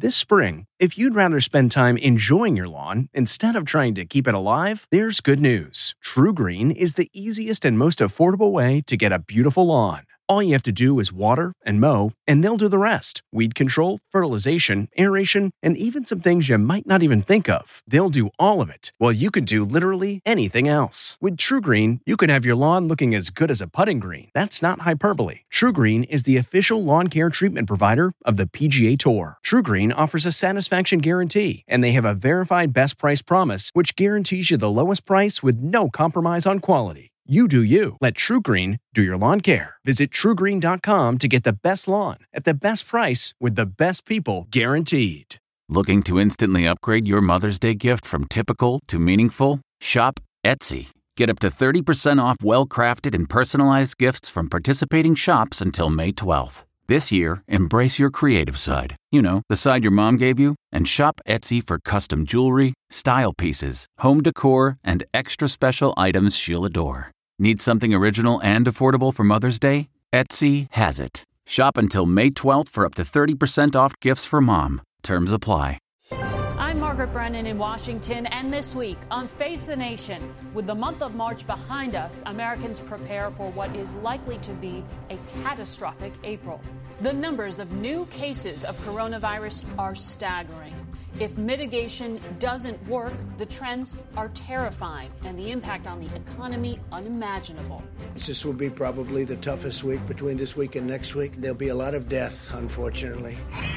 This spring, if you'd rather spend time enjoying your lawn instead of trying to keep it alive, there's good news. TruGreen is the easiest and most affordable way to get a beautiful lawn. All you have to do is water and mow, and they'll do the rest. Weed control, fertilization, aeration, and even some things you might not even think of. They'll do all of it, while you can do literally anything else. With TruGreen, you can have your lawn looking as good as a putting green. That's not hyperbole. TruGreen is the official lawn care treatment provider of the PGA Tour. TruGreen offers a satisfaction guarantee, and they have a verified best price promise, which guarantees you the lowest price with no compromise on quality. You do you. Let TruGreen do your lawn care. Visit TruGreen.com to get the best lawn at the best price with the best people guaranteed. Looking to instantly upgrade your Mother's Day gift from typical to meaningful? Shop Etsy. Get up to 30% off well-crafted and personalized gifts from participating shops until May 12th. This year, embrace your creative side. You know, the side your mom gave you. And shop Etsy for custom jewelry, style pieces, home decor, and extra special items she'll adore. Need something original and affordable for Mother's Day? Etsy has it. Shop until May 12th for up to 30% off gifts for mom. Terms apply. I'm Margaret Brennan in Washington, and this week on Face the Nation, with the month of March behind us, Americans prepare for what is likely to be a catastrophic April. The numbers of new cases of coronavirus are staggering. If mitigation doesn't work, the trends are terrifying, and the impact on the economy unimaginable. This will be probably the toughest week between this week and next week. There'll be a lot of death, unfortunately.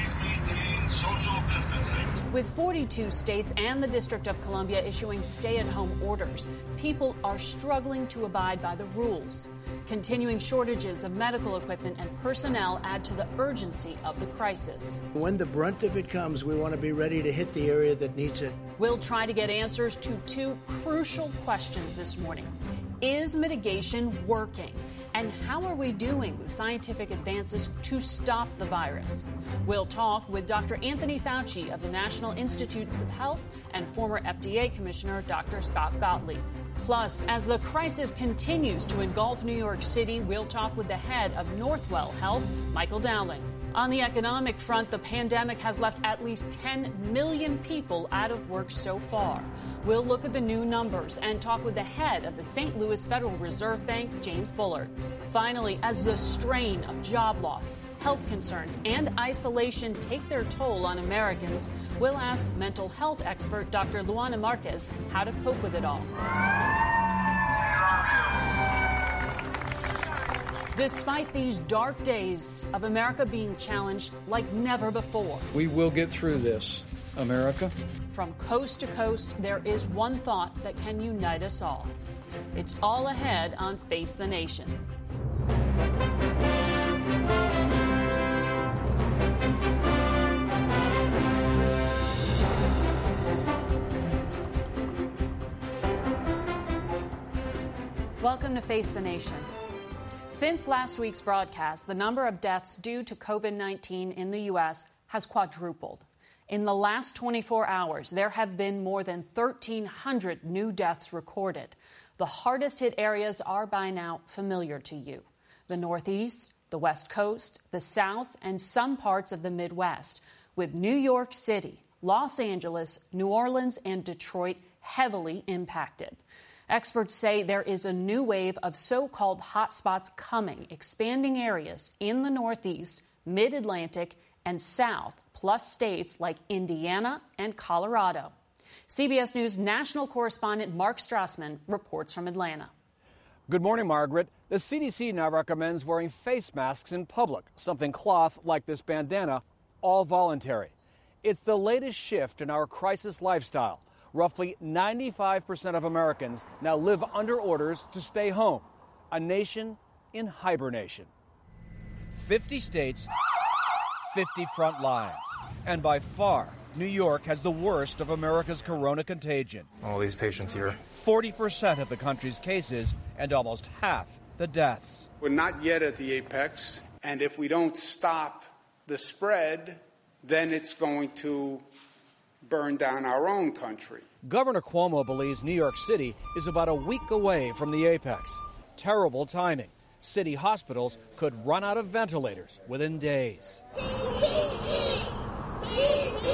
With 42 states and the District of Columbia issuing stay-at-home orders, people are struggling to abide by the rules. Continuing shortages of medical equipment and personnel add to the urgency of the crisis. When the brunt of it comes, we want to be ready to hit the area that needs it. We'll try to get answers to two crucial questions this morning. Is mitigation working? And how are we doing with scientific advances to stop the virus? We'll talk with Dr. Anthony Fauci of the National Institutes of Health and former FDA Commissioner Dr. Scott Gottlieb. Plus, as the crisis continues to engulf New York City, we'll talk with the head of Northwell Health, Michael Dowling. On the economic front, the pandemic has left at least 10 million people out of work so far. We'll look at the new numbers and talk with the head of the St. Louis Federal Reserve Bank, James Bullard. Finally, as the strain of job loss, health concerns, and isolation take their toll on Americans, we'll ask mental health expert Dr. Luana Marquez how to cope with it all. Despite these dark days of America being challenged like never before. We will get through this, America. From coast to coast, there is one thought that can unite us all. It's all ahead on Face the Nation. Welcome to Face the Nation. Since last week's broadcast, the number of deaths due to COVID-19 in the U.S. has quadrupled. In the last 24 hours, there have been more than 1,300 new deaths recorded. The hardest hit areas are by now familiar to you: the Northeast, the West Coast, the South, and some parts of the Midwest, with New York City, Los Angeles, New Orleans, and Detroit heavily impacted. Experts say there is a new wave of so-called hotspots coming, expanding areas in the Northeast, Mid-Atlantic, and South, plus states like Indiana and Colorado. CBS News national correspondent Mark Strassman reports from Atlanta. Good morning, Margaret. The CDC now recommends wearing face masks in public, something cloth like this bandana, all voluntary. It's the latest shift in our crisis lifestyle. Roughly 95% of Americans now live under orders to stay home, a nation in hibernation. 50 states, 50 front lines. And by far, New York has the worst of America's corona contagion. All these patients here. 40% of the country's cases and almost half the deaths. We're not yet at the apex, and if we don't stop the spread, then it's going to burn down our own country. Governor Cuomo believes New York City is about a week away from the apex. Terrible timing. City hospitals could run out of ventilators within days.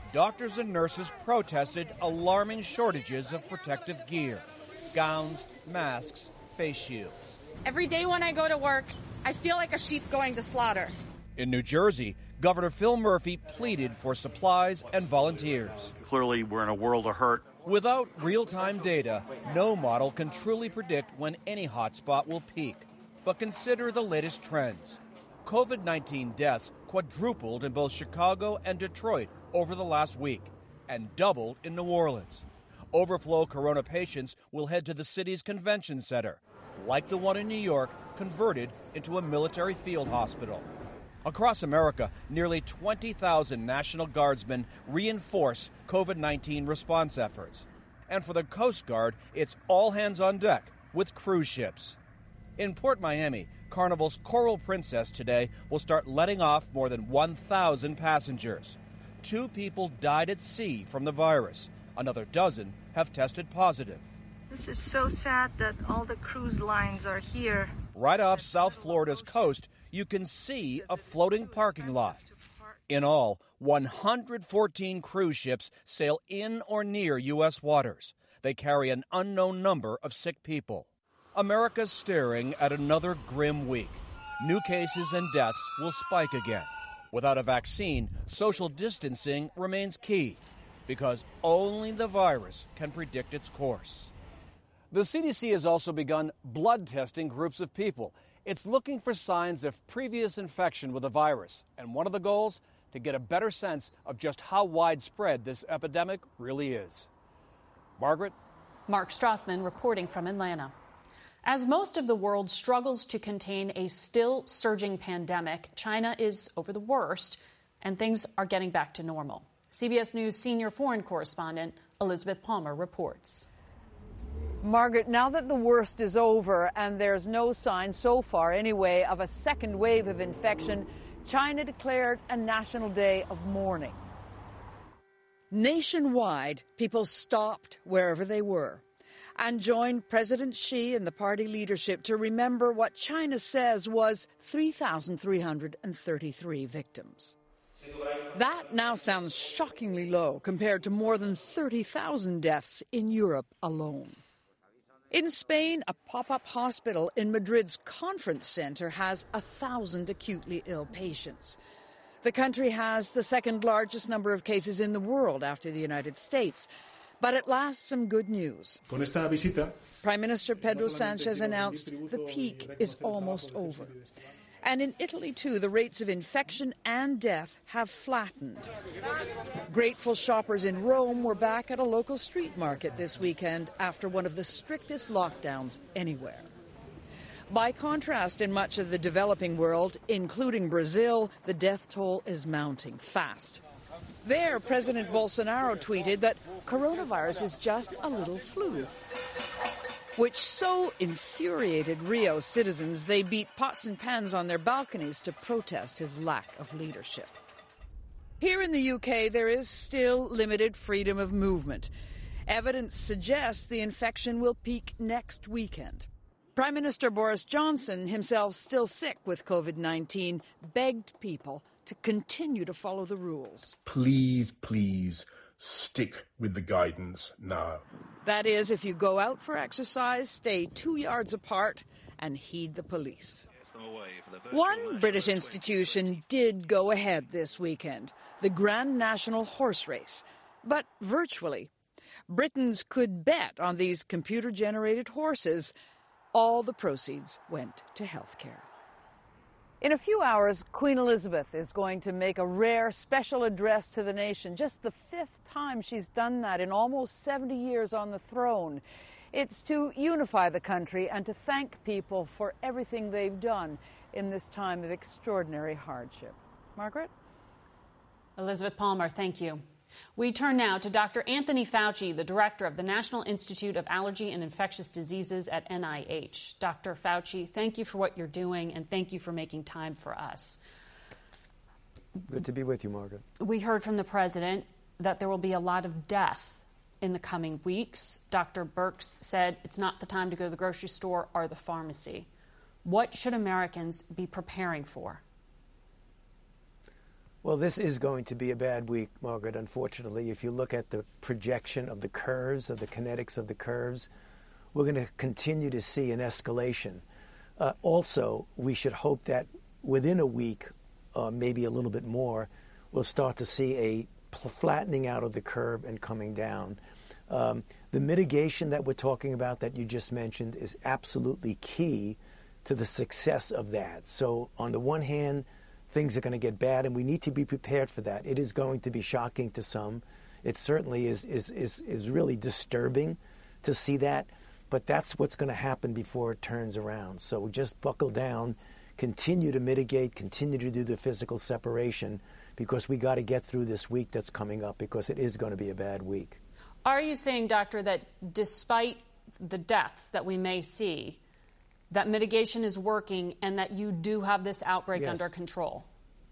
doctors and nurses protested alarming shortages of protective gear, gowns, masks, face shields. Every day when I go to work, I feel like a sheep going to slaughter. In New Jersey, Governor Phil Murphy pleaded for supplies and volunteers. Clearly, we're in a world of hurt. Without real-time data, no model can truly predict when any hotspot will peak. But consider the latest trends. COVID-19 deaths quadrupled in both Chicago and Detroit over the last week, and doubled in New Orleans. Overflow corona patients will head to the city's convention center, like the one in New York, converted into a military field hospital. Across America, nearly 20,000 National Guardsmen reinforce COVID-19 response efforts. And for the Coast Guard, it's all hands on deck with cruise ships. In Port Miami, Carnival's Coral Princess today will start letting off more than 1,000 passengers. 2 people died at sea from the virus. Another dozen have tested positive. This is so sad that all the cruise lines are here. Right off South Florida's coast, you can see a floating parking lot. In all, 114 cruise ships sail in or near U.S. waters. They carry an unknown number of sick people. America's staring at another grim week. New cases and deaths will spike again. Without a vaccine, social distancing remains key, because only the virus can predict its course. The CDC has also begun blood testing groups of people. It's looking for signs of previous infection with the virus. And one of the goals, to get a better sense of just how widespread this epidemic really is. Margaret? Mark Strassman reporting from Atlanta. As most of the world struggles to contain a still surging pandemic, China is over the worst, and things are getting back to normal. CBS News senior foreign correspondent Elizabeth Palmer reports. Margaret, now that the worst is over and there's no sign so far anyway of a second wave of infection, China declared a national day of mourning. Nationwide, people stopped wherever they were and joined President Xi and the party leadership to remember what China says was 3,333 victims. That now sounds shockingly low compared to more than 30,000 deaths in Europe alone. In Spain, a pop-up hospital in Madrid's conference center has 1,000 acutely ill patients. The country has the second largest number of cases in the world after the United States. But at last, some good news. Prime Minister Pedro Sánchez announced the peak is almost over. And in Italy, too, the rates of infection and death have flattened. Grateful shoppers in Rome were back at a local street market this weekend after one of the strictest lockdowns anywhere. By contrast, in much of the developing world, including Brazil, the death toll is mounting fast. There, President Bolsonaro tweeted that coronavirus is just a little flu, which so infuriated Rio citizens they beat pots and pans on their balconies to protest his lack of leadership. Here in the UK, there is still limited freedom of movement. Evidence suggests the infection will peak next weekend. Prime Minister Boris Johnson, himself still sick with COVID-19, begged people to continue to follow the rules. Please, please stick with the guidance now. That is, if you go out for exercise, stay 2 yards apart and heed the police. One British institution did go ahead this weekend, the Grand National Horse Race, but virtually. Britons could bet on these computer-generated horses. All the proceeds went to healthcare. In a few hours, Queen Elizabeth is going to make a rare special address to the nation. Just the 5th time she's done that in almost 70 years on the throne. It's to unify the country and to thank people for everything they've done in this time of extraordinary hardship. Margaret? Elizabeth Palmer, thank you. We turn now to Dr. Anthony Fauci, the director of the National Institute of Allergy and Infectious Diseases at NIH. Dr. Fauci, thank you for what you're doing, and thank you for making time for us. Good to be with you, Margaret. We heard from the president that there will be a lot of death in the coming weeks. Dr. Birx said it's not the time to go to the grocery store or the pharmacy. What should Americans be preparing for? Well, this is going to be a bad week, Margaret, unfortunately. If you look at the projection of the curves, of the kinetics of the curves, we're going to continue to see an escalation. Also, we should hope that within a week, maybe a little bit more, we'll start to see a flattening out of the curve and coming down. The mitigation that we're talking about that you just mentioned is absolutely key to the success of that. So on the one hand, things are going to get bad, and we need to be prepared for that. It is going to be shocking to some. It certainly is really disturbing to see that, but that's what's going to happen before it turns around. So just buckle down, continue to mitigate, continue to do the physical separation, because we got to get through this week that's coming up, because it is going to be a bad week. Are you saying, Doctor, that despite the deaths that we may see, that mitigation is working and that you do have this outbreak under control?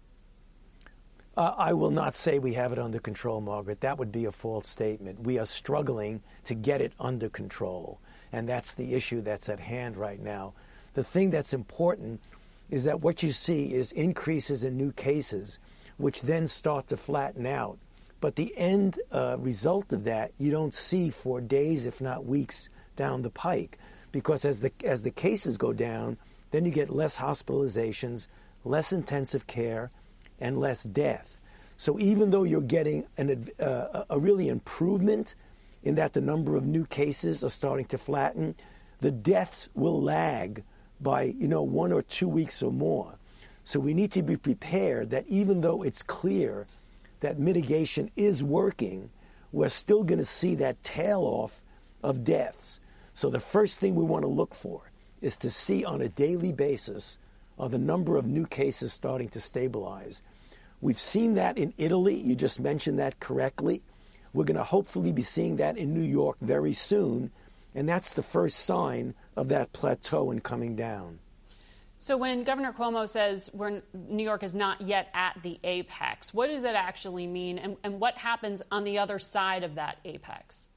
I will not say we have it under control, Margaret. That would be a false statement. We are struggling to get it under control, and that's the issue that's at hand right now. The thing that's important is that what you see is increases in new cases, which then start to flatten out. But the end result of that you don't see for days, if not weeks, down the pike. Because as the cases go down, then you get less hospitalizations, less intensive care, and less death. So even though you're getting a really improvement in that the number of new cases are starting to flatten, the deaths will lag by 1 or 2 weeks or more. So we need to be prepared that even though it's clear that mitigation is working, we're still going to see that tail off of deaths. So the first thing we want to look for is to see on a daily basis are the number of new cases starting to stabilize. We've seen that in Italy. You just mentioned that correctly. We're going to hopefully be seeing that in New York very soon. And that's the first sign of that plateau and coming down. So when Governor Cuomo says New York is not yet at the apex, what does that actually mean? And what happens on the other side of that apex?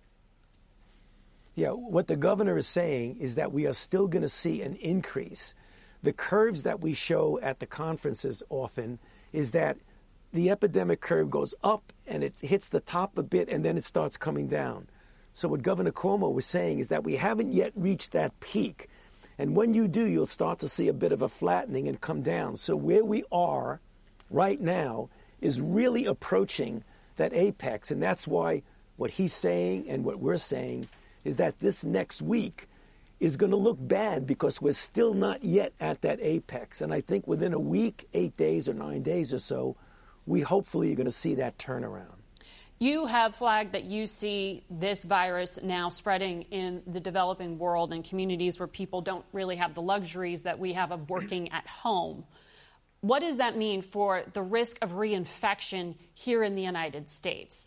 Yeah, what the governor is saying is that we are still going to see an increase. The curves that we show at the conferences often is that the epidemic curve goes up and it hits the top a bit and then it starts coming down. So what Governor Cuomo was saying is that we haven't yet reached that peak. And when you do, you'll start to see a bit of a flattening and come down. So where we are right now is really approaching that apex. And that's why what he's saying and what we're saying is that this next week is going to look bad because we're still not yet at that apex. And I think within a week, 8 days or 9 days or so, we hopefully are going to see that turnaround. You have flagged that you see this virus now spreading in the developing world in communities where people don't really have the luxuries that we have of working at home. What does that mean for the risk of reinfection here in the United States?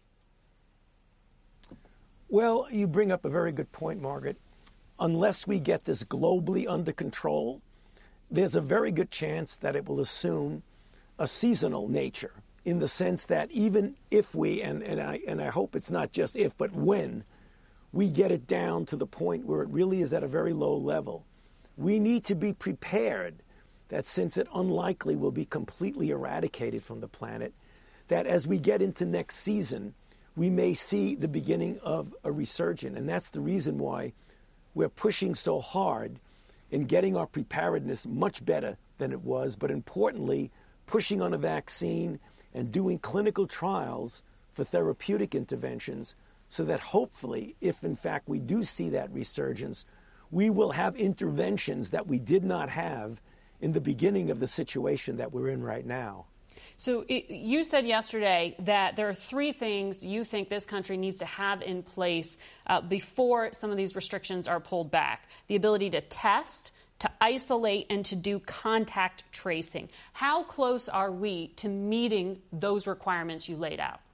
Well, you bring up a very good point, Margaret. Unless we get this globally under control, there's a very good chance that it will assume a seasonal nature, in the sense that even if we, and I hope it's not just if, but when we get it down to the point where it really is at a very low level, we need to be prepared that since it unlikely will be completely eradicated from the planet, that as we get into next season, we may see the beginning of a resurgence. And that's the reason why we're pushing so hard in getting our preparedness much better than it was, but importantly, pushing on a vaccine and doing clinical trials for therapeutic interventions so that hopefully, if in fact we do see that resurgence, we will have interventions that we did not have in the beginning of the situation that we're in right now. So you said yesterday that there are 3 things you think this country needs to have in place before some of these restrictions are pulled back. The ability to test, to isolate, and to do contact tracing. How close are we to meeting those requirements you laid out?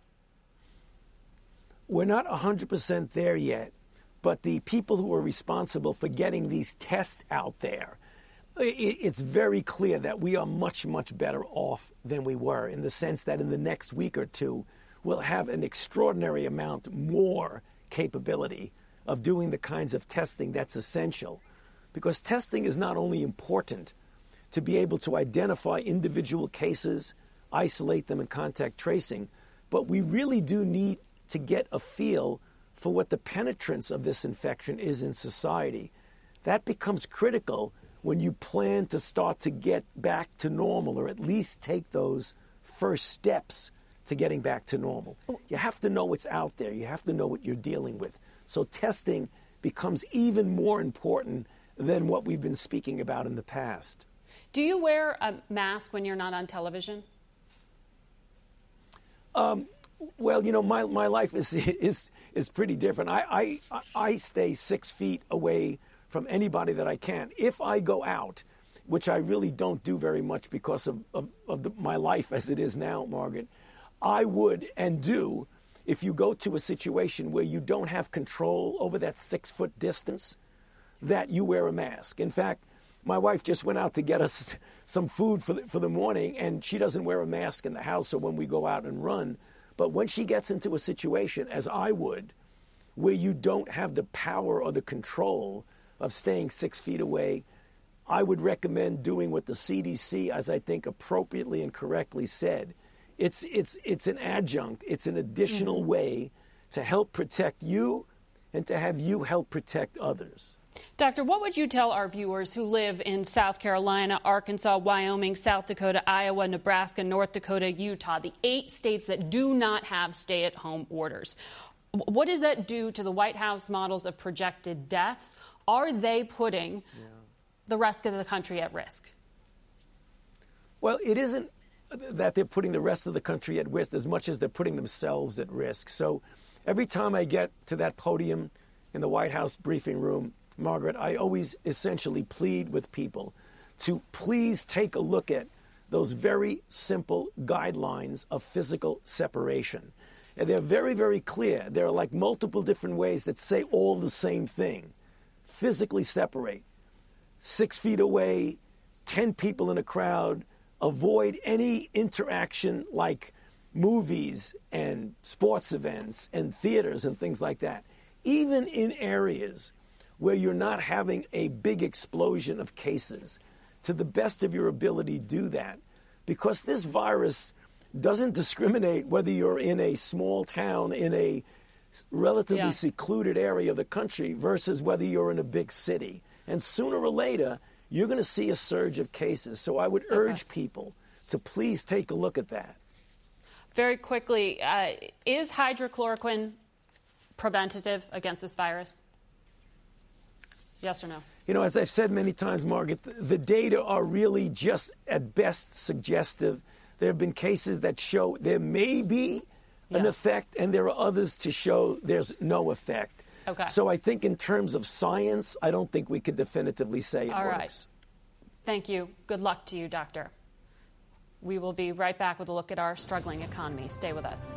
We're not 100% there yet, but the people who are responsible for getting these tests out there, it's very clear that we are much, much better off than we were, in the sense that in the next week or two, we'll have an extraordinary amount more capability of doing the kinds of testing that's essential. Because testing is not only important to be able to identify individual cases isolate them and contact tracing. But we really do need to get a feel for what the penetrance of this infection is in society. That becomes critical when you plan to start to get back to normal, or at least take those first steps to getting back to normal. You have to know what's out there. You have to know what you're dealing with. So testing becomes even more important than what we've been speaking about in the past. Do you wear a mask when you're not on television? Well, you know, my life is pretty different. I stay 6 feet away from anybody that I can. If I go out, which I really don't do very much because of my life as it is now, Margaret, I would and do, if you go to a situation where you don't have control over that 6 foot distance, that you wear a mask. In fact, my wife just went out to get us some food for the morning, and she doesn't wear a mask in the house or when we go out and run. But when she gets into a situation, as I would, where you don't have the power or the control of staying 6 feet away, I would recommend doing what the CDC, as I think appropriately and correctly said. It's an adjunct. It's an additional way to help protect you and to have you help protect others. Doctor, what would you tell our viewers who live in South Carolina, Arkansas, Wyoming, South Dakota, Iowa, Nebraska, North Dakota, Utah, the 8 states that do not have stay-at-home orders? What does that do to the White House models of projected deaths? Are they putting the rest of the country at risk? Well, it isn't that they're putting the rest of the country at risk as much as they're putting themselves at risk. So every time I get to that podium in the White House briefing room, Margaret, I always essentially plead with people to please take a look at those very simple guidelines of physical separation. And they're very, very clear. There are like multiple different ways that say all the same thing. Physically separate. 6 feet away, 10 people in a crowd. Avoid any interaction like movies and sports events and theaters and things like that. Even in areas where you're not having a big explosion of cases, to the best of your ability, do that. Because this virus doesn't discriminate whether you're in a small town, in a relatively secluded area of the country, versus whether you're in a big city. And sooner or later, you're going to see a surge of cases. So I would urge people to please take a look at that. Very quickly, is hydrochloroquine preventative against this virus? Yes or no? You know, as I've said many times, Margaret, the data are really just at best suggestive. There have been cases that show there may be an effect, and there are others to show there's no effect. Okay. So I think in terms of science, I don't think we could definitively say it works. Right. Thank you. Good luck to you, Doctor. We will be right back with a look at our struggling economy. Stay with us.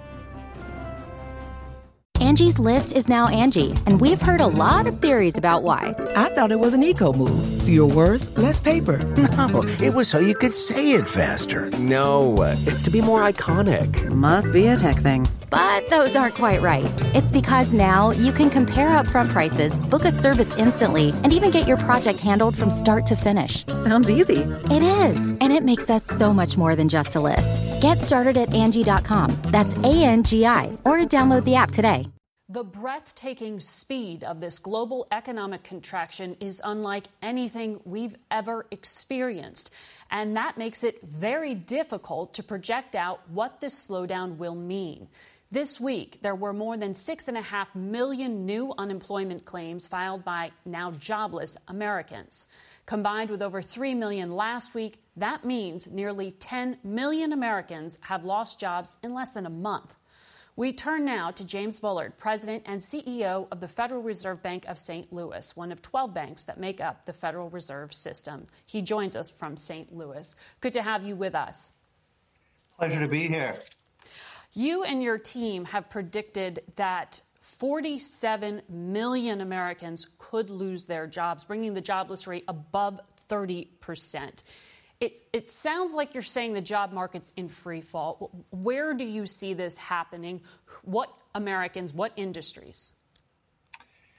Angie's List is now Angie, and we've heard a lot of theories about why. I thought it was an eco move. Fewer words, less paper. No, it was so you could say it faster. No, it's to be more iconic. Must be a tech thing. But those aren't quite right. It's because now you can compare upfront prices, book a service instantly, and even get your project handled from start to finish. Sounds easy. It is, and it makes us so much more than just a list. Get started at Angie.com. That's ANGI, or download the app today. The breathtaking speed of this global economic contraction is unlike anything we've ever experienced. And that makes it very difficult to project out what this slowdown will mean. This week, there were more than 6.5 million new unemployment claims filed by now jobless Americans. Combined with over 3 million last week, that means nearly 10 million Americans have lost jobs in less than a month. We turn now to James Bullard, President and CEO of the Federal Reserve Bank of St. Louis, one of 12 banks that make up the Federal Reserve System. He joins us from St. Louis. Good to have you with us. Pleasure to be here. You and your team have predicted that 47 million Americans could lose their jobs, bringing the jobless rate above 30%. It sounds like you're saying the job market's in free fall. Where do you see this happening? What Americans, what industries?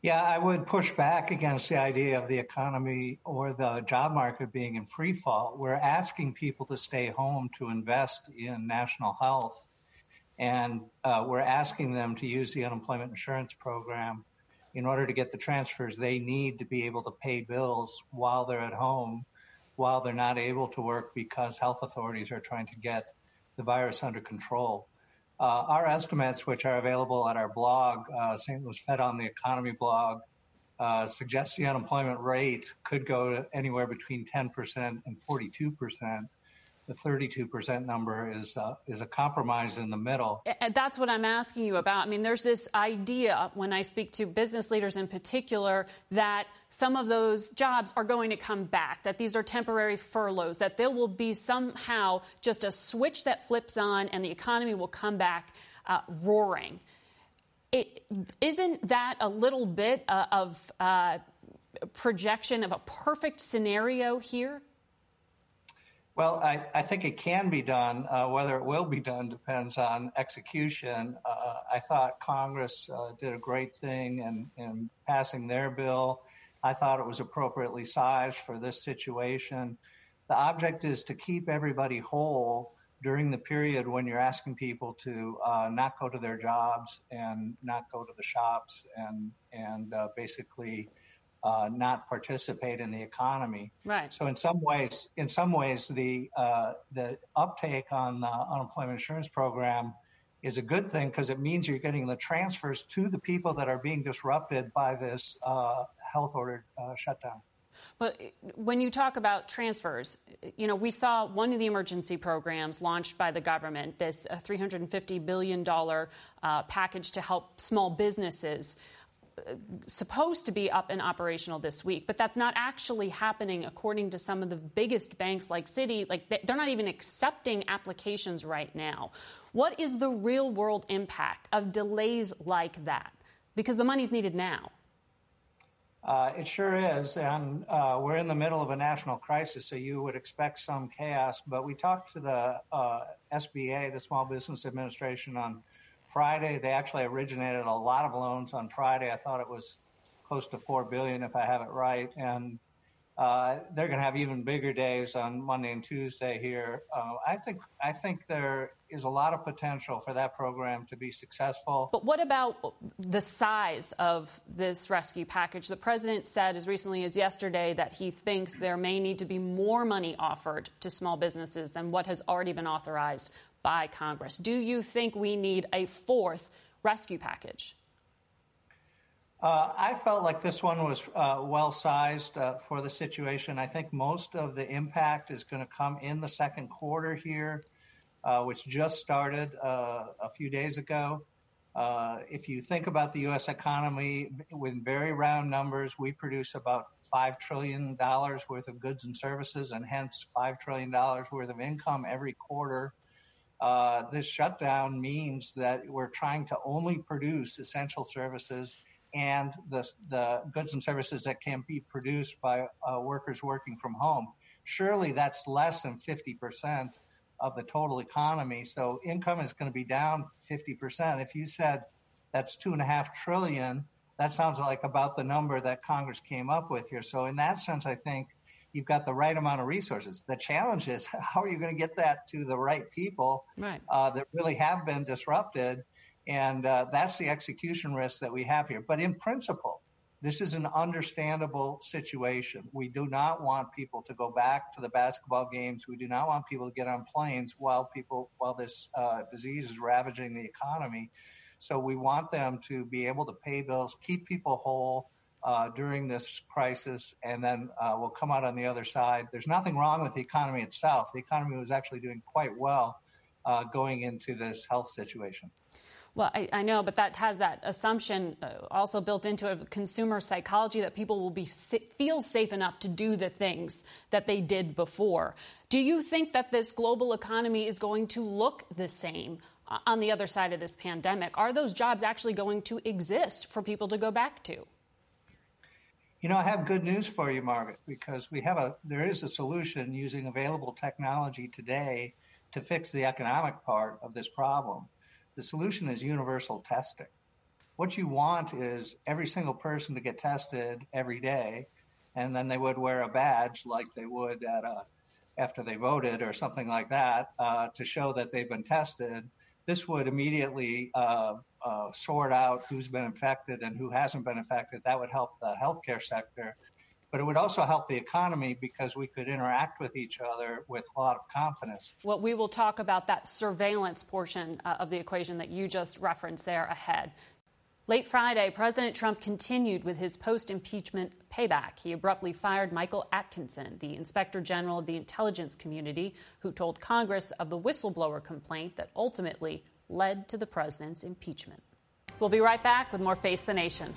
Yeah, I would push back against the idea of the economy or the job market being in free fall. We're asking people to stay home to invest in national health, and we're asking them to use the unemployment insurance program in order to get the transfers they need to be able to pay bills while they're at home, while they're not able to work because health authorities are trying to get the virus under control. Our estimates, which are available at our blog, St. Louis Fed on the Economy blog, suggests the unemployment rate could go to anywhere between 10% and 42%. The 32% number is a compromise in the middle. And that's what I'm asking you about. I mean, there's this idea when I speak to business leaders in particular that some of those jobs are going to come back, that these are temporary furloughs, that there will be somehow just a switch that flips on and the economy will come back roaring. Isn't that a little bit of projection of a perfect scenario here? Well, I think it can be done. Whether it will be done depends on execution. I thought Congress did a great thing in passing their bill. I thought it was appropriately sized for this situation. The object is to keep everybody whole during the period when you're asking people to not go to their jobs and not go to the shops and basically not participate in the economy. Right. So in some ways, the uptake on the unemployment insurance program is a good thing because it means you're getting the transfers to the people that are being disrupted by this health ordered shutdown. But when you talk about transfers, you know, we saw one of the emergency programs launched by the government, this $350 billion package to help small businesses, supposed to be up and operational this week, but that's not actually happening according to some of the biggest banks like Citi. Like, they're not even accepting applications right now. What is the real world impact of delays like that? Because the money's needed now. It sure is, and we're in the middle of a national crisis, so you would expect some chaos. But we talked to the SBA, the Small Business Administration, on Friday. They actually originated a lot of loans on Friday. I thought it was close to $4 billion, if I have it right. And they're going to have even bigger days on Monday and Tuesday here. I think there is a lot of potential for that program to be successful. But what about the size of this rescue package? The president said as recently as yesterday that he thinks there may need to be more money offered to small businesses than what has already been authorized by Congress. Do you think we need a fourth rescue package? I felt like this one was well-sized for the situation. I think most of the impact is going to come in the second quarter here, which just started a few days ago. If you think about the U.S. economy, with very round numbers, we produce about $5 trillion worth of goods and services, and hence $5 trillion worth of income every quarter. This shutdown means that we're trying to only produce essential services and the goods and services that can be produced by workers working from home. Surely that's less than 50% of the total economy. So income is going to be down 50%. If you said that's $2.5 trillion, that sounds like about the number that Congress came up with here. So in that sense, I think you've got the right amount of resources. The challenge is, how are you going to get that to the right people that really have been disrupted? And that's the execution risk that we have here. But in principle, this is an understandable situation. We do not want people to go back to the basketball games. We do not want people to get on planes while this disease is ravaging the economy. So we want them to be able to pay bills, keep people whole during this crisis, and then we'll come out on the other side. There's nothing wrong with the economy itself. The economy was actually doing quite well going into this health situation. Well, I know, but that has that assumption also built into it of consumer psychology that people will feel safe enough to do the things that they did before. Do you think that this global economy is going to look the same on the other side of this pandemic? Are those jobs actually going to exist for people to go back to? You know, I have good news for you, Margaret, because there is a solution using available technology today to fix the economic part of this problem. The solution is universal testing. What you want is every single person to get tested every day, and then they would wear a badge like they would after they voted or something like that to show that they've been tested. This would immediately sort out who's been infected and who hasn't been infected. That would help the healthcare sector, but it would also help the economy because we could interact with each other with a lot of confidence. Well, we will talk about that surveillance portion of the equation that you just referenced there ahead. Late Friday, President Trump continued with his post-impeachment payback. He abruptly fired Michael Atkinson, the Inspector General of the intelligence community, who told Congress of the whistleblower complaint that ultimately led to the president's impeachment. We'll be right back with more Face the Nation.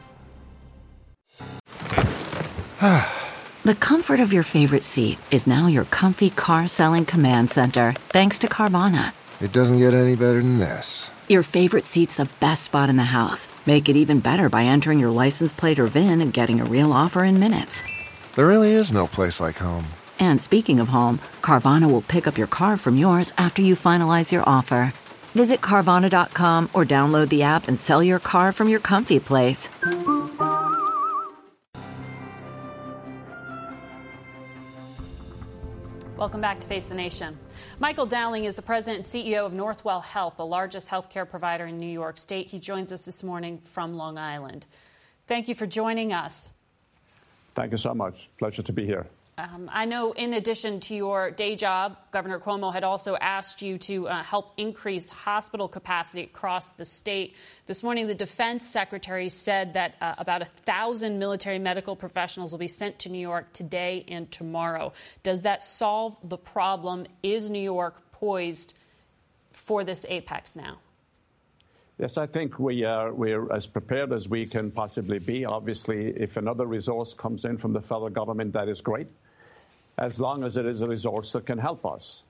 The comfort of your favorite seat is now your comfy car-selling command center, thanks to Carvana. It doesn't get any better than this. Your favorite seat's the best spot in the house. Make it even better by entering your license plate or VIN and getting a real offer in minutes. There really is no place like home. And speaking of home, Carvana will pick up your car from yours after you finalize your offer. Visit Carvana.com or download the app and sell your car from your comfy place. Welcome back to Face the Nation. Michael Dowling is the president and CEO of Northwell Health, the largest healthcare provider in New York State. He joins us this morning from Long Island. Thank you for joining us. Thank you so much. Pleasure to be here. I know in addition to your day job, Governor Cuomo had also asked you to help increase hospital capacity across the state. This morning, the defense secretary said that about 1,000 military medical professionals will be sent to New York today and tomorrow. Does that solve the problem? Is New York poised for this apex now? Yes, I think we're as prepared as we can possibly be. Obviously, if another resource comes in from the federal government, that is great, as long as it is a resource that can help us.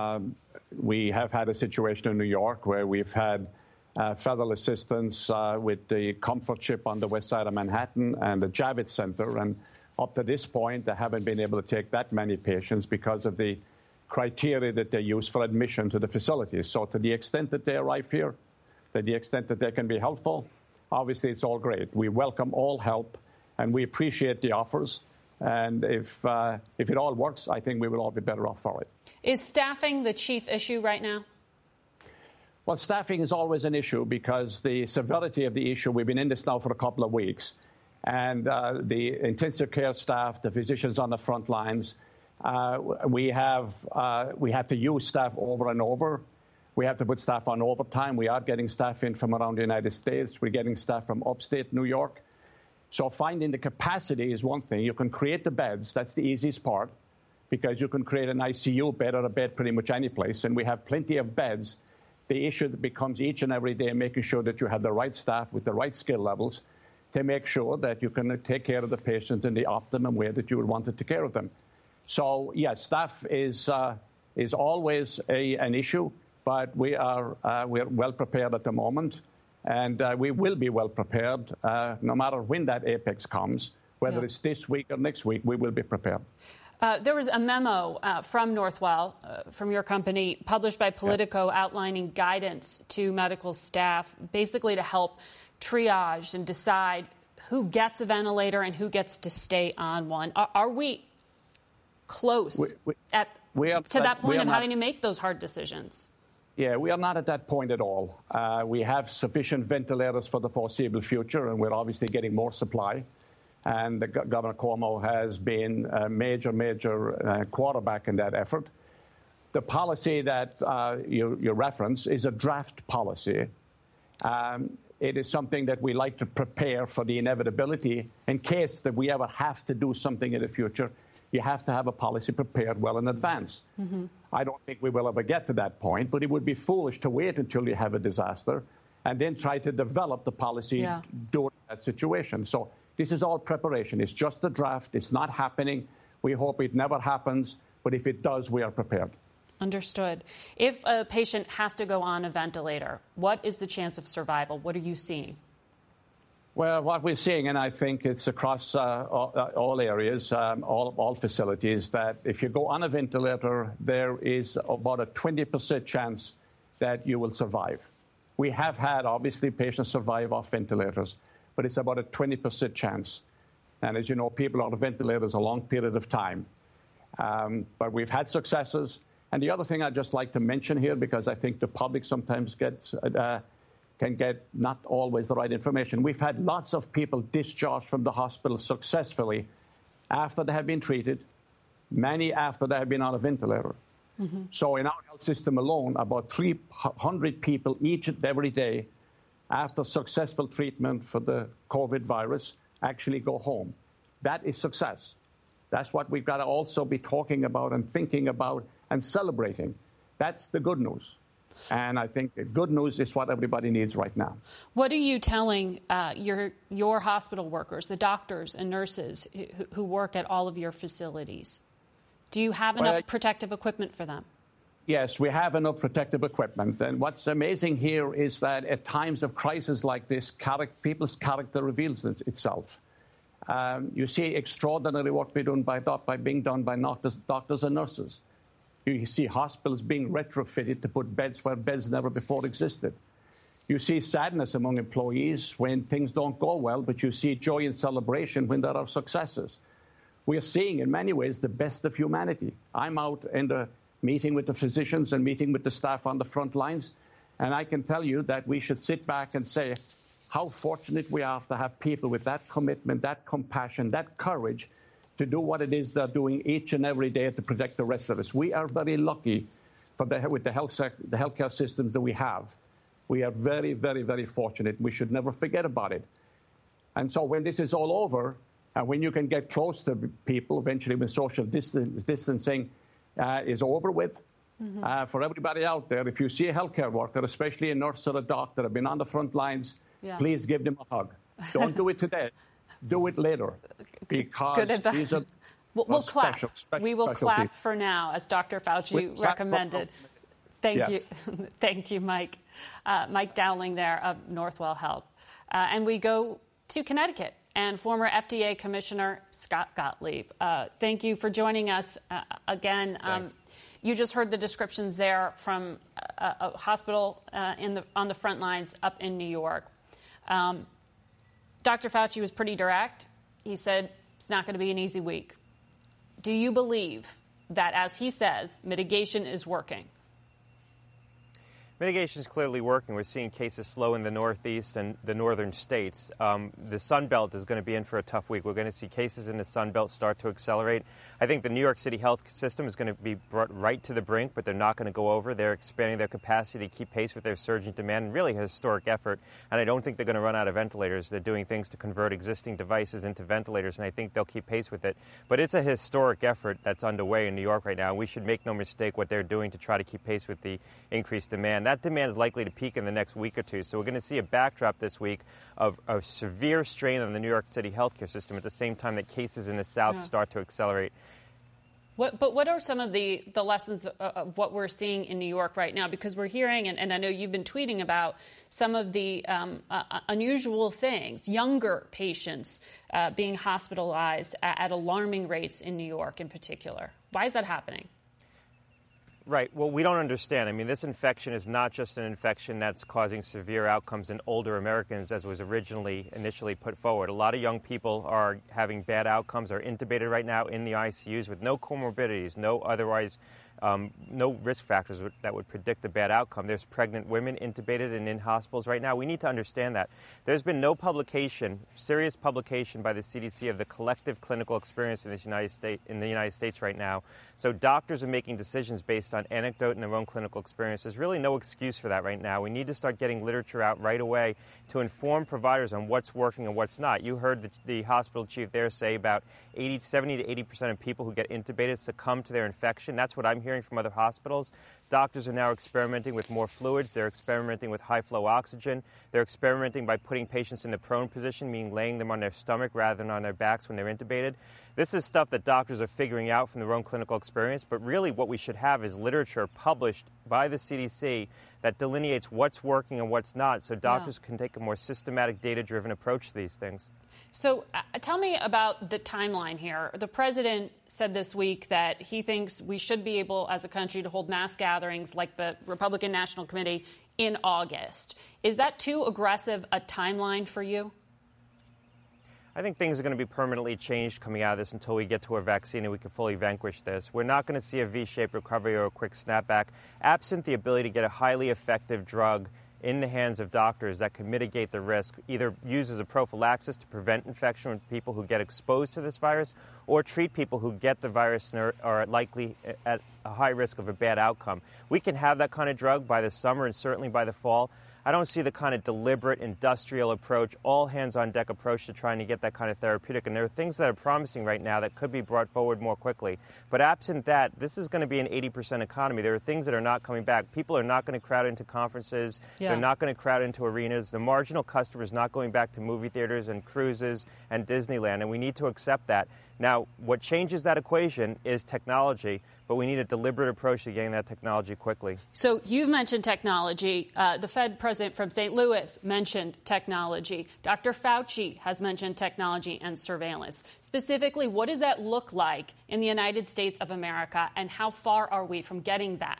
We have had a situation in New York where we've had federal assistance with the Comfort Ship on the west side of Manhattan and the Javits Center. And up to this point, they haven't been able to take that many patients because of the criteria that they use for admission to the facilities. So to the extent that they arrive here, to the extent that they can be helpful, obviously it's all great. We welcome all help, and we appreciate the offers. And if it all works, I think we will all be better off for it. Is staffing the chief issue right now? Well, staffing is always an issue because the severity of the issue, we've been in this now for a couple of weeks, and the intensive care staff, the physicians on the front lines, we have to use staff over and over. We have to put staff on overtime. We are getting staff in from around the United States. We're getting staff from upstate New York. So finding the capacity is one thing. You can create the beds. That's the easiest part because you can create an ICU bed or a bed pretty much any place, and we have plenty of beds. The issue that becomes each and every day making sure that you have the right staff with the right skill levels to make sure that you can take care of the patients in the optimum way that you would want to take care of them. So, yes, staff is always an issue. But we're well prepared at the moment, and we will be well prepared no matter when that apex comes, whether it's this week or next week, we will be prepared. There was a memo from Northwell, from your company, published by Politico outlining guidance to medical staff, basically to help triage and decide who gets a ventilator and who gets to stay on one. Are we close to that point of having to make those hard decisions? Yeah, we are not at that point at all. We have sufficient ventilators for the foreseeable future, and we're obviously getting more supply. And Governor Cuomo has been a major quarterback in that effort. The policy that you reference is a draft policy. It is something that we like to prepare for the inevitability in case that we ever have to do something in the future. You have to have a policy prepared well in advance. Mm-hmm. I don't think we will ever get to that point, but it would be foolish to wait until you have a disaster and then try to develop the policy during that situation. So this is all preparation. It's just a draft. It's not happening. We hope it never happens, but if it does, we are prepared. Understood. If a patient has to go on a ventilator, what is the chance of survival? What are you seeing? Well, what we're seeing, and I think it's across all areas, all facilities, that if you go on a ventilator, there is about a 20% chance that you will survive. We have had, obviously, patients survive off ventilators, but it's about a 20% chance. And as you know, people on ventilators a long period of time. But we've had successes. And the other thing I'd just like to mention here, because I think the public sometimes can get not always the right information. We've had lots of people discharged from the hospital successfully after they have been treated, many after they have been on a ventilator. Mm-hmm. So in our health system alone, about 300 people each and every day after successful treatment for the COVID virus actually go home. That is success. That's what we've got to also be talking about and thinking about and celebrating. That's the good news. And I think the good news is what everybody needs right now. What are you telling your hospital workers, the doctors and nurses who work at all of your facilities? Do you have enough protective equipment for them? Yes, we have enough protective equipment. And what's amazing here is that at times of crisis like this, people's character reveals itself. You see extraordinary work being done by doctors and nurses. You see hospitals being retrofitted to put beds where beds never before existed. You see sadness among employees when things don't go well, but you see joy and celebration when there are successes. We are seeing, in many ways, the best of humanity. I'm out in the meeting with the physicians and meeting with the staff on the front lines, and I can tell you that we should sit back and say how fortunate we are to have people with that commitment, that compassion, that courage to do what it is they're doing each and every day to protect the rest of us. We are very lucky with the healthcare systems that we have. We are very, very, very fortunate. We should never forget about it. And so when this is all over, and when you can get close to people, eventually when social distancing is over with, for everybody out there, if you see a healthcare worker, especially a nurse or a doctor, have been on the front lines, please give them a hug. Don't do it today. Do it later. Because these are we'll clap. Special we will clap people. for now, as Dr. Fauci recommended. Thank you. Thank you, Mike. Mike Dowling there of Northwell Health. And we go to Connecticut and former FDA Commissioner Scott Gottlieb. Thank you for joining us again. You just heard the descriptions there from a hospital on the front lines up in New York. Dr. Fauci was pretty direct. He said it's not going to be an easy week. Do you believe that, as he says, mitigation is working? Mitigation is clearly working. We're seeing cases slow in the Northeast and the northern states. The Sun Belt is going to be in for a tough week. We're going to see cases in the Sun Belt start to accelerate. I think the New York City health system is going to be brought right to the brink, but they're not going to go over. They're expanding their capacity to keep pace with their surging demand, and really a historic effort. And I don't think they're going to run out of ventilators. They're doing things to convert existing devices into ventilators, and I think they'll keep pace with it. But it's a historic effort that's underway in New York right now, and we should make no mistake what they're doing to try to keep pace with the increased demand. That demand is likely to peak in the next week or two. So we're going to see a backdrop this week of severe strain on the New York City healthcare system at the same time that cases in the South start to accelerate. But what are some of the lessons of what we're seeing in New York right now? Because we're hearing, and I know you've been tweeting about some of the unusual things, younger patients being hospitalized at alarming rates in New York in particular. Why is that happening? Right. Well, we don't understand. I mean, this infection is not just an infection that's causing severe outcomes in older Americans, as was initially put forward. A lot of young people are having bad outcomes, are intubated right now in the ICUs with no comorbidities, no risk factors that would predict a bad outcome. There's pregnant women intubated and in hospitals right now. We need to understand that. There's been no serious publication by the CDC of the collective clinical experience in the United States right now. So doctors are making decisions based on anecdote and their own clinical experience. There's really no excuse for that right now. We need to start getting literature out right away to inform providers on what's working and what's not. You heard the hospital chief there say about 70 to 80% of people who get intubated succumb to their infection. That's what I'm hearing from other hospitals. Doctors are now experimenting with more fluids. They're experimenting with high-flow oxygen. They're experimenting by putting patients in the prone position, meaning laying them on their stomach rather than on their backs when they're intubated. This is stuff that doctors are figuring out from their own clinical experience, but really what we should have is literature published by the CDC that delineates what's working and what's not, so doctors can take a more systematic, data-driven approach to these things. So tell me about the timeline here. The president said this week that he thinks we should be able, as a country, to hold mass gatherings like the Republican National Committee in August. Is that too aggressive a timeline for you? I think things are going to be permanently changed coming out of this until we get to a vaccine and we can fully vanquish this. We're not going to see a V-shaped recovery or a quick snapback, absent the ability to get a highly effective drug in the hands of doctors that can mitigate the risk, either use as a prophylaxis to prevent infection with people who get exposed to this virus, or treat people who get the virus and are likely at a high risk of a bad outcome. We can have that kind of drug by the summer and certainly by the fall. I don't see the kind of deliberate industrial approach, all hands-on-deck approach to trying to get that kind of therapeutic. And there are things that are promising right now that could be brought forward more quickly. But absent that, this is going to be an 80% economy. There are things that are not coming back. People are not going to crowd into conferences. They're not going to crowd into arenas. The marginal customer is not going back to movie theaters and cruises and Disneyland, and we need to accept that. Now, what changes that equation is technology, but we need a deliberate approach to getting that technology quickly. So you've mentioned technology. The Fed president from St. Louis mentioned technology. Dr. Fauci has mentioned technology and surveillance. Specifically, what does that look like in the United States of America, and how far are we from getting that?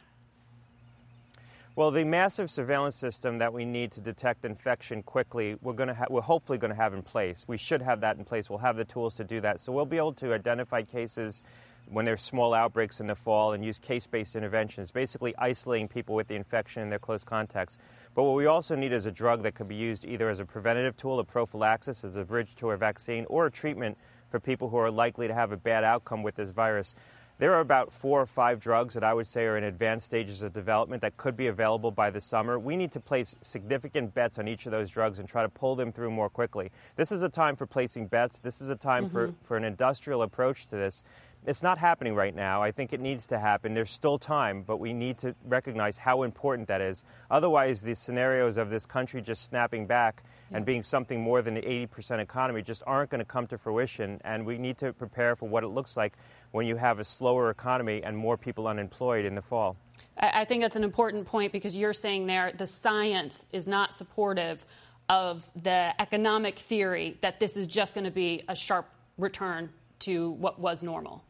Well, the massive surveillance system that we need to detect infection quickly, we're hopefully going to have in place. We should have that in place. We'll have the tools to do that. So we'll be able to identify cases when there's small outbreaks in the fall and use case-based interventions, basically isolating people with the infection in their close contacts. But what we also need is a drug that could be used either as a preventative tool, a prophylaxis, as a bridge to a vaccine, or a treatment for people who are likely to have a bad outcome with this virus. There are about 4 or 5 drugs that I would say are in advanced stages of development that could be available by the summer. We need to place significant bets on each of those drugs and try to pull them through more quickly. This is a time for placing bets. This is a time for an industrial approach to this. It's not happening right now. I think it needs to happen. There's still time, but we need to recognize how important that is. Otherwise, the scenarios of this country just snapping back and being something more than an 80% economy just aren't going to come to fruition, and we need to prepare for what it looks like when you have a slower economy and more people unemployed in the fall. I think that's an important point, because you're saying there the science is not supportive of the economic theory that this is just going to be a sharp return to what was normal.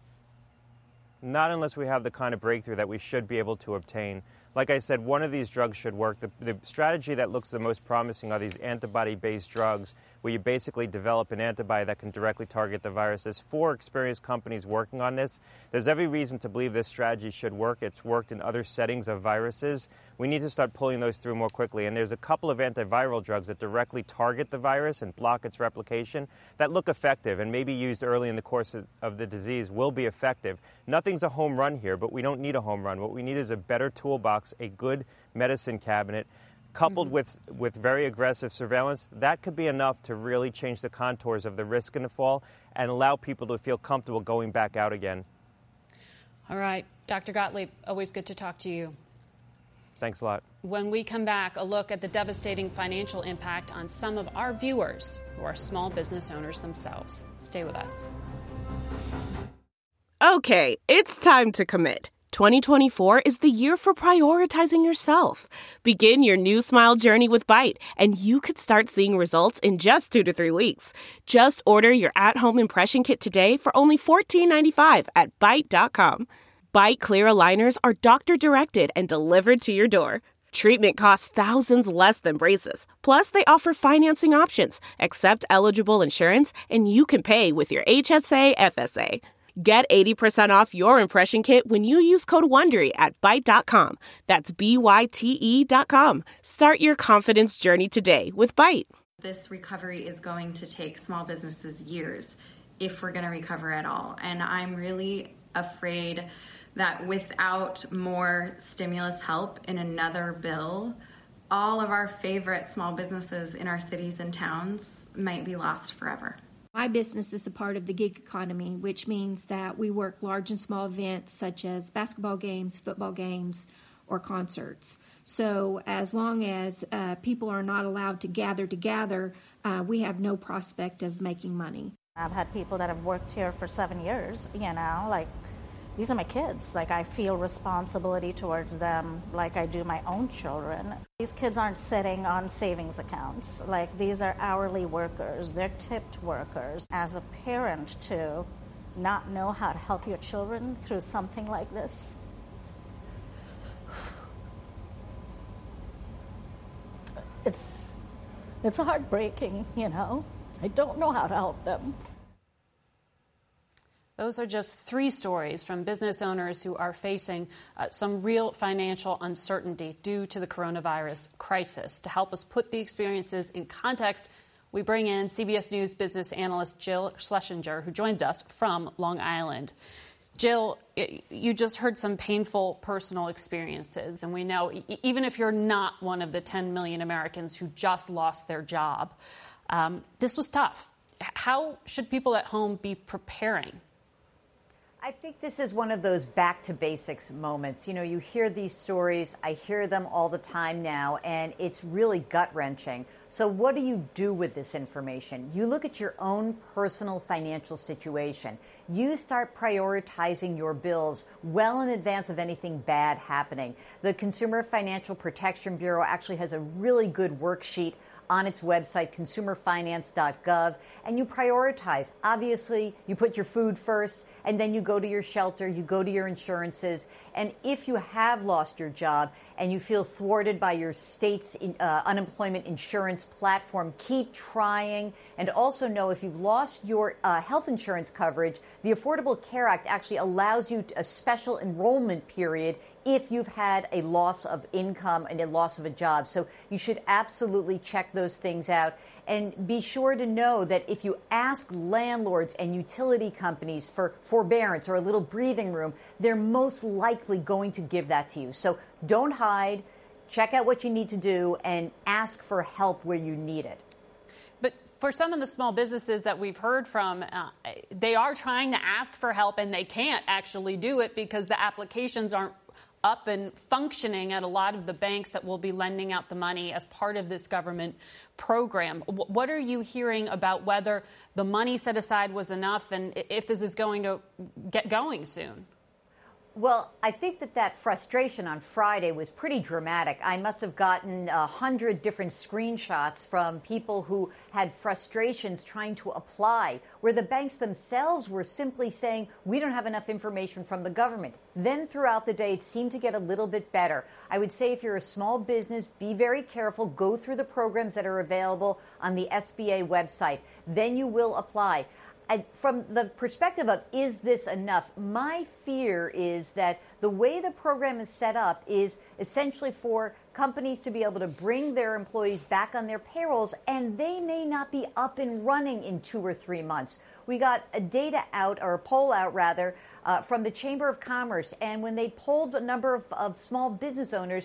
Not unless we have the kind of breakthrough that we should be able to obtain. Like I said, one of these drugs should work. The strategy that looks the most promising are these antibody-based drugs, where you basically develop an antibody that can directly target the virus. There's 4 experienced companies working on this. There's every reason to believe this strategy should work. It's worked in other settings of viruses. We need to start pulling those through more quickly. And there's a couple of antiviral drugs that directly target the virus and block its replication that look effective and maybe used early in the course of the disease will be effective. Nothing's a home run here, but we don't need a home run. What we need is a better toolbox, a good medicine cabinet, coupled with very aggressive surveillance. That could be enough to really change the contours of the risk in the fall and allow people to feel comfortable going back out again. All right. Dr. Gottlieb, always good to talk to you. Thanks a lot. When we come back, a look at the devastating financial impact on some of our viewers who are small business owners themselves. Stay with us. Okay, it's time to commit. 2024 is the year for prioritizing yourself. Begin your new smile journey with Byte, and you could start seeing results in just 2 to 3 weeks. Just order your at-home impression kit today for only $14.95 at Byte.com. Byte Clear aligners are doctor-directed and delivered to your door. Treatment costs thousands less than braces. Plus, they offer financing options, accept eligible insurance, and you can pay with your HSA FSA. Get 80% off your impression kit when you use code WONDERY at Byte.com. That's BYTE.com. Start your confidence journey today with Byte. This recovery is going to take small businesses years if we're going to recover at all. And I'm really afraid that without more stimulus help in another bill, all of our favorite small businesses in our cities and towns might be lost forever. My business is a part of the gig economy, which means that we work large and small events such as basketball games, football games, or concerts. So as long as people are not allowed to gather together, we have no prospect of making money. I've had people that have worked here for 7 years, like, these are my kids. Like, I feel responsibility towards them like I do my own children. These kids aren't sitting on savings accounts. Like, these are hourly workers. They're tipped workers. As a parent, to not know how to help your children through something like this, it's heartbreaking, I don't know how to help them. Those are just 3 stories from business owners who are facing some real financial uncertainty due to the coronavirus crisis. To help us put the experiences in context, we bring in CBS News business analyst Jill Schlesinger, who joins us from Long Island. Jill, you just heard some painful personal experiences, and we know even if you're not one of the 10 million Americans who just lost their job, this was tough. How should people at home be preparing? I think this is one of those back to basics moments. You hear these stories. I hear them all the time now, and it's really gut-wrenching. So what do you do with this information? You look at your own personal financial situation. You start prioritizing your bills well in advance of anything bad happening. The Consumer Financial Protection Bureau actually has a really good worksheet on its website, consumerfinance.gov, and you prioritize. Obviously, you put your food first, and then you go to your shelter, you go to your insurances. And if you have lost your job and you feel thwarted by your state's unemployment insurance platform, keep trying. And also know if you've lost your health insurance coverage, the Affordable Care Act actually allows you a special enrollment period if you've had a loss of income and a loss of a job. So you should absolutely check those things out. And be sure to know that if you ask landlords and utility companies for forbearance or a little breathing room, they're most likely going to give that to you. So don't hide, check out what you need to do, and ask for help where you need it. But for some of the small businesses that we've heard from, they are trying to ask for help and they can't actually do it because the applications aren't up and functioning at a lot of the banks that will be lending out the money as part of this government program. What are you hearing about whether the money set aside was enough and if this is going to get going soon? Well, I think that frustration on Friday was pretty dramatic. I must have gotten 100 different screenshots from people who had frustrations trying to apply, where the banks themselves were simply saying, we don't have enough information from the government. Then throughout the day, it seemed to get a little bit better. I would say if you're a small business, be very careful. Go through the programs that are available on the SBA website. Then you will apply. From the perspective of, is this enough? My fear is that the way the program is set up is essentially for companies to be able to bring their employees back on their payrolls, and they may not be up and running in 2 or 3 months. We got a poll out from the Chamber of Commerce, and when they polled a number of small business owners,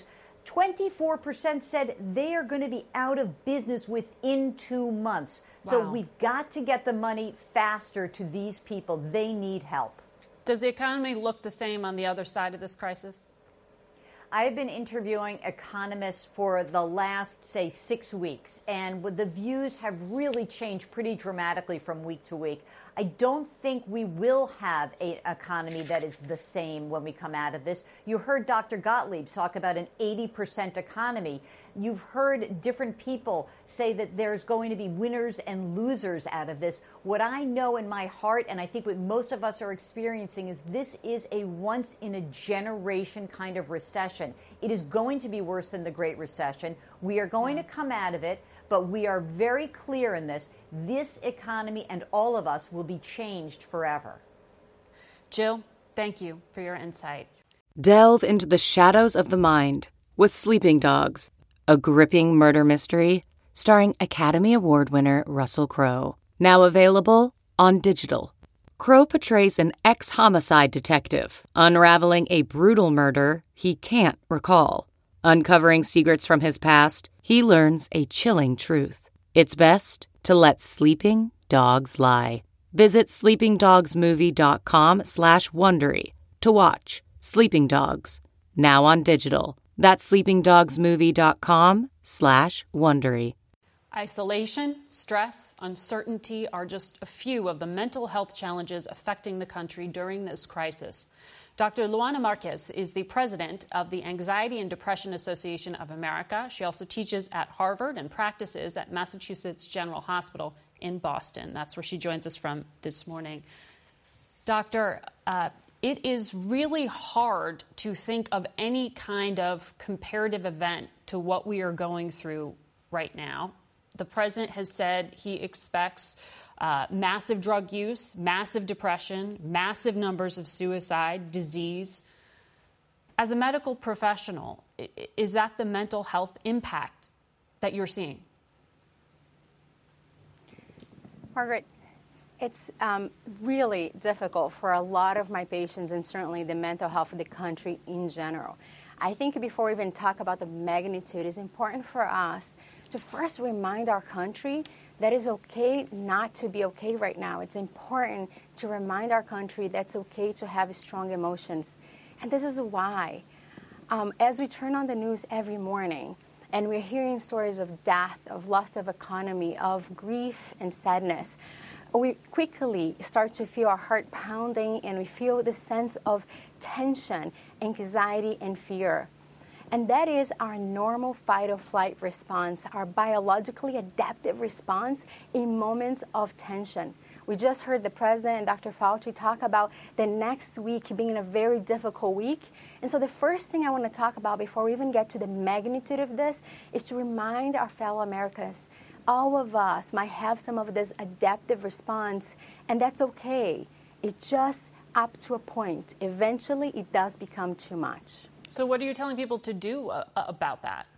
24% said they are going to be out of business within 2 months. Wow. So we've got to get the money faster to these people. They need help. Does the economy look the same on the other side of this crisis? I've been interviewing economists for the last, say, 6 weeks, and the views have really changed pretty dramatically from week to week. I don't think we will have an economy that is the same when we come out of this. You heard Dr. Gottlieb talk about an 80% economy. You've heard different people say that there's going to be winners and losers out of this. What I know in my heart, and I think what most of us are experiencing, is this is a once-in-a-generation kind of recession. It is going to be worse than the Great Recession. We are going to come out of it, but we are very clear in this. This economy and all of us will be changed forever. Jill, thank you for your insight. Delve into the shadows of the mind with Sleeping Dogs, a gripping murder mystery starring Academy Award winner Russell Crowe. Now available on digital. Crowe portrays an ex-homicide detective unraveling a brutal murder he can't recall. Uncovering secrets from his past, he learns a chilling truth. It's best to let sleeping dogs lie. Visit sleepingdogsmovie.com/Wondery to watch Sleeping Dogs, now on digital. That's sleepingdogsmovie.com/Wondery. Isolation, stress, uncertainty are just a few of the mental health challenges affecting the country during this crisis. Dr. Luana Marquez is the president of the Anxiety and Depression Association of America. She also teaches at Harvard and practices at Massachusetts General Hospital in Boston. That's where she joins us from this morning. Doctor, it is really hard to think of any kind of comparative event to what we are going through right now. The president has said he expects massive drug use, massive depression, massive numbers of suicide, disease. As a medical professional, is that the mental health impact that you're seeing? Margaret, it's really difficult for a lot of my patients and certainly the mental health of the country in general. I think before we even talk about the magnitude, it's important for us to first remind our country that it's okay not to be okay right now. It's important to remind our country that it's okay to have strong emotions. And this is why, as we turn on the news every morning, and we're hearing stories of death, of loss of economy, of grief and sadness, we quickly start to feel our heart pounding and we feel this sense of tension, anxiety, and fear. And that is our normal fight or flight response, our biologically adaptive response in moments of tension. We just heard the president and Dr. Fauci talk about the next week being a very difficult week. And so the first thing I want to talk about before we even get to the magnitude of this is to remind our fellow Americans, all of us might have some of this adaptive response, and that's okay. It's just up to a point. Eventually, it does become too much. So what are you telling people to do about that?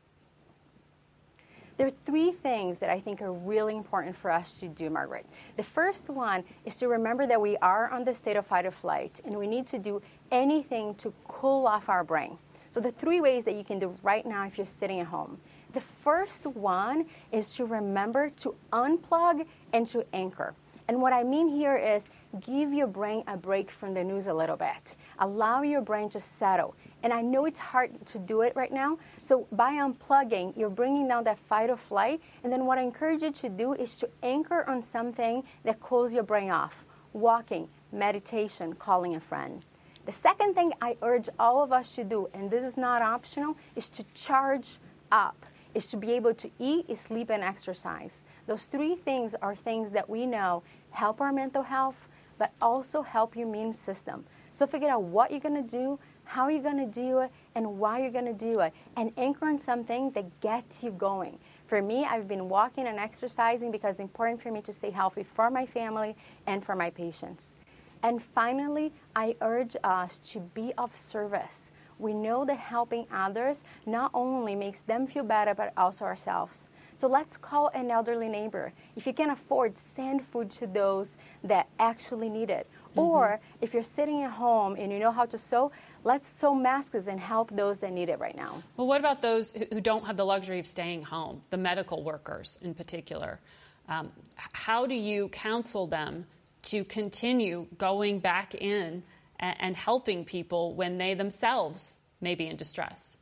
There are three things that I think are really important for us to do, Margaret. The first one is to remember that we are on the state of fight or flight, and we need to do anything to cool off our brain. So the three ways that you can do right now if you're sitting at home. The first one is to remember to unplug and to anchor. And what I mean here is give your brain a break from the news a little bit. Allow your brain to settle. And I know it's hard to do it right now. So by unplugging, you're bringing down that fight or flight. And then what I encourage you to do is to anchor on something that cools your brain off. Walking, meditation, calling a friend. The second thing I urge all of us to do, and this is not optional, is to charge up. Is to be able to eat, sleep, and exercise. Those three things are things that we know help our mental health, but also help your immune system. So figure out what you're going to do, how you're going to do it, and why you're going to do it. And anchor on something that gets you going. For me, I've been walking and exercising because it's important for me to stay healthy for my family and for my patients. And finally, I urge us to be of service. We know that helping others not only makes them feel better, but also ourselves. So let's call an elderly neighbor. If you can afford, send food to those that actually need it. Mm-hmm. Or if you're sitting at home and you know how to sew, let's sew masks and help those that need it right now. Well, what about those who don't have the luxury of staying home, the medical workers in particular? How do you counsel them to continue going back in and helping people when they themselves may be in distress?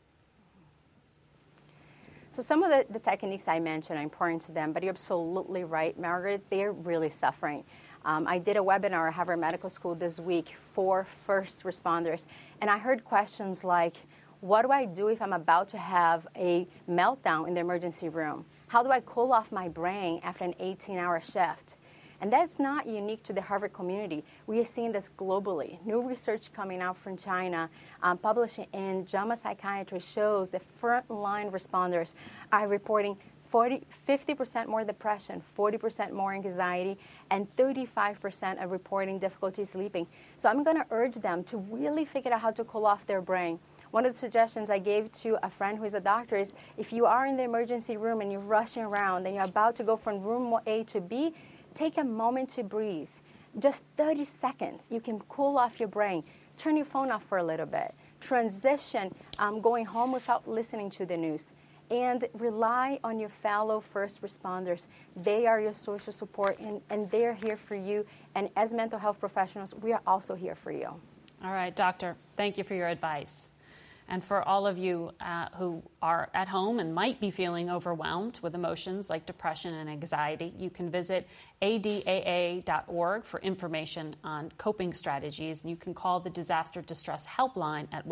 So some of the techniques I mentioned are important to them, but you're absolutely right, Margaret. They're really suffering. I did a webinar at Harvard Medical School this week for first responders, and I heard questions like, what do I do if I'm about to have a meltdown in the emergency room? How do I cool off my brain after an 18-hour shift? And that's not unique to the Harvard community. We are seeing this globally. New research coming out from China, published in JAMA Psychiatry, shows that frontline responders are reporting 50% more depression, 40% more anxiety, and 35% are reporting difficulty sleeping. So I'm going to urge them to really figure out how to cool off their brain. One of the suggestions I gave to a friend who is a doctor is if you are in the emergency room and you're rushing around and you're about to go from room A to B, take a moment to breathe. Just 30 seconds. You can cool off your brain. Turn your phone off for a little bit. Transition going home without listening to the news. And rely on your fellow first responders. They are your social support, and they're here for you. And as mental health professionals, we are also here for you. All right, doctor, thank you for your advice. And for all of you who are at home and might be feeling overwhelmed with emotions like depression and anxiety, you can visit adaa.org for information on coping strategies. And you can call the Disaster Distress Helpline at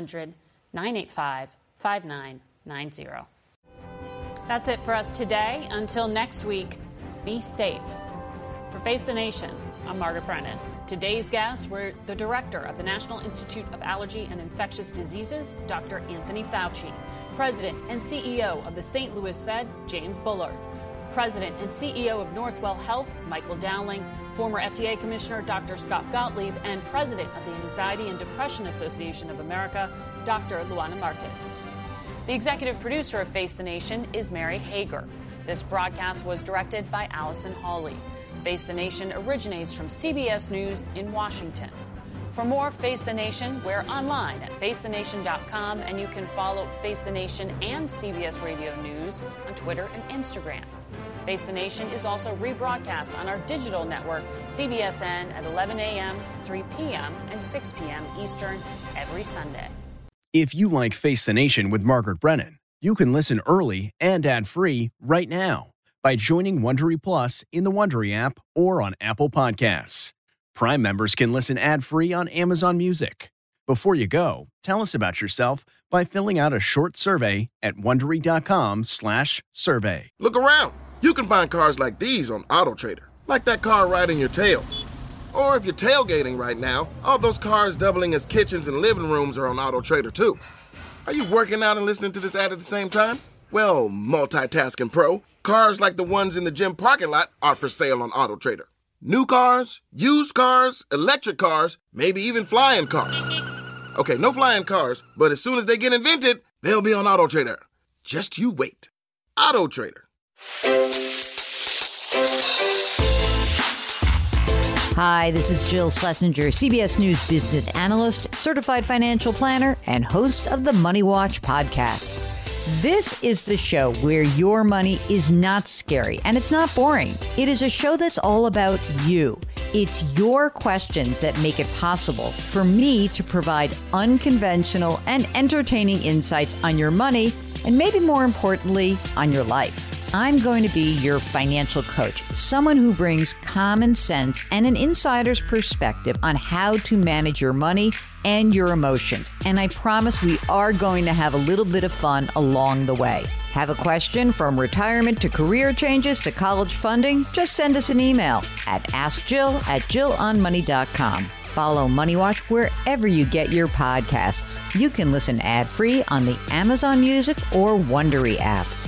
1-800-985-5990. That's it for us today. Until next week, be safe. For Face the Nation, I'm Margaret Brennan. Today's guests were the director of the National Institute of Allergy and Infectious Diseases, Dr. Anthony Fauci, president and CEO of the St. Louis Fed, James Bullard, president and CEO of Northwell Health, Michael Dowling, former FDA Commissioner Dr. Scott Gottlieb, and president of the Anxiety and Depression Association of America, Dr. Luana Marcus. The executive producer of Face the Nation is Mary Hager. This broadcast was directed by Allison Hawley. Face the Nation originates from CBS News in Washington. For more Face the Nation, we're online at facethenation.com, and you can follow Face the Nation and CBS Radio News on Twitter and Instagram. Face the Nation is also rebroadcast on our digital network, CBSN, at 11 a.m., 3 p.m., and 6 p.m. Eastern every Sunday. If you like Face the Nation with Margaret Brennan, you can listen early and ad-free right now by joining Wondery Plus in the Wondery app or on Apple Podcasts. Prime members can listen ad-free on Amazon Music. Before you go, tell us about yourself by filling out a short survey at Wondery.com/survey. Look around. You can find cars like these on AutoTrader, like that car riding your tail. Or if you're tailgating right now, all those cars doubling as kitchens and living rooms are on AutoTrader too. Are you working out and listening to this ad at the same time? Well, multitasking pro, cars like the ones in the gym parking lot are for sale on AutoTrader. New cars, used cars, electric cars, maybe even flying cars. Okay, no flying cars, but as soon as they get invented, they'll be on AutoTrader. Just you wait. AutoTrader. Hi, this is Jill Schlesinger, CBS News business analyst, certified financial planner, and host of the Money Watch podcast. This is the show where your money is not scary and it's not boring. It is a show that's all about you. It's your questions that make it possible for me to provide unconventional and entertaining insights on your money, and maybe more importantly, on your life. I'm going to be your financial coach, someone who brings common sense and an insider's perspective on how to manage your money and your emotions. And I promise we are going to have a little bit of fun along the way. Have a question from retirement to career changes to college funding? Just send us an email at askjill@jillonmoney.com. Follow Money Watch wherever you get your podcasts. You can listen ad-free on the Amazon Music or Wondery app.